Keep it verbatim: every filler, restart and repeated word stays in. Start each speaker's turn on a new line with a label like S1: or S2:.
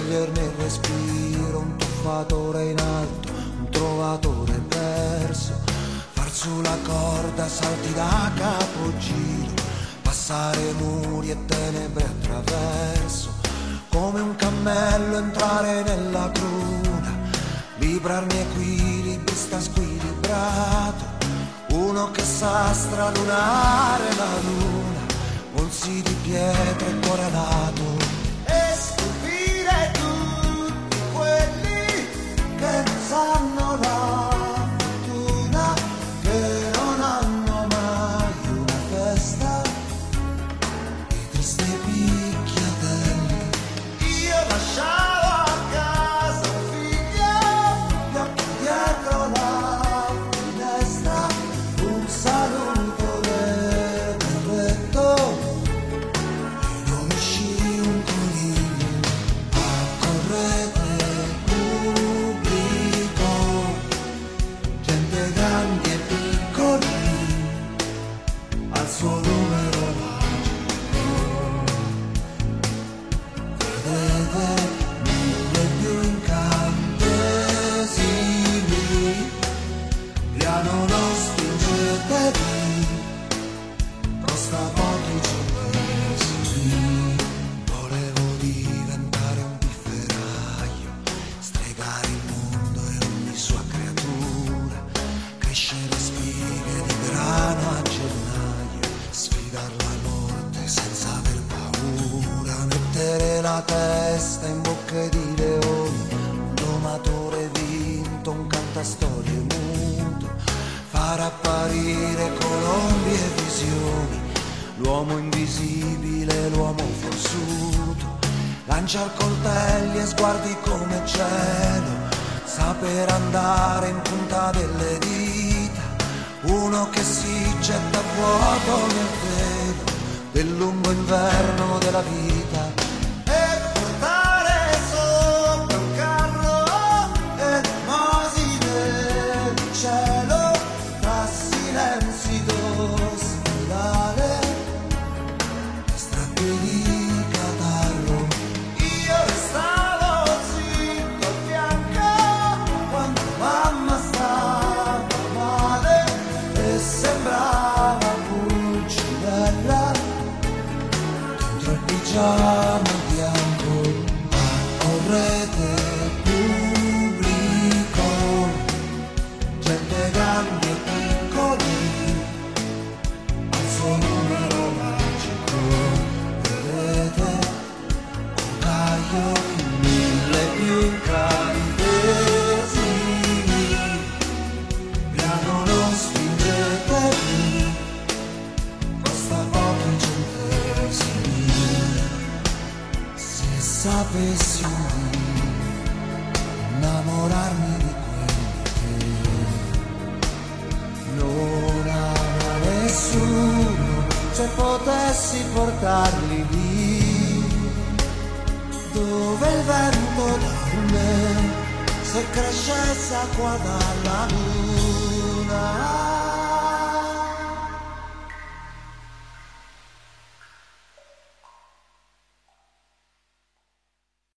S1: toglierne il respiro, un tuffatore in alto, un trovatore perso, far su la corda, salti da capogiro, passare muri e tenebre attraverso, come un cammello entrare nella cruna, librarmi equilibri, sta squilibrato, uno che sa stralunare la luna, polsi di pietra e cuore alato, e stupire tutti quelli che non sanno la fortuna, che non hanno mai una festa, i tristi picchiatelli. Io lasciavo a casa un figlio, gli occhi dietro la finestra, un saluto del berretto, e non uscì un coniglio, accorrete pubblico, gente grandi e piccoli, al suo numero magico, vedete mille più incantesimi, piano non spingetevi, costa pochi centesimi. Volevo diventare un pifferaio, stregare il mondo e ogni sua creatura, crescere spighe di grano a gennaio, sfidar la morte senza aver paura, mettere la testa in bocche di leoni, un domatore vinto, un cantastorie muto, far apparire colombi e visioni, l'uomo invisibile, l'uomo forzuto, lanciar coltelli e sguardi come cielo, saper andare in punta delle dita, uno che si getta a vuoto nel velo del lungo inverno della vita, e portare sopra un carro elemosine di cielo, tra silenzi d'ospedale, strappi di catarro. Io restavo zitto a fianco quando mamma stava male e sembrava Pulcinella dentro il pigiama bianco, accorrete pubblico, gente grandi e piccoli, al suo numero magico, vedete un paio di mille più incantesimi, piano non spingetevi, costa pochi centesimi. Se sapessi un dì innamorarmi di quelli che non ama nessuno, se potessi portarli lì dove il vento dorme, se crescesse acqua dalla luna.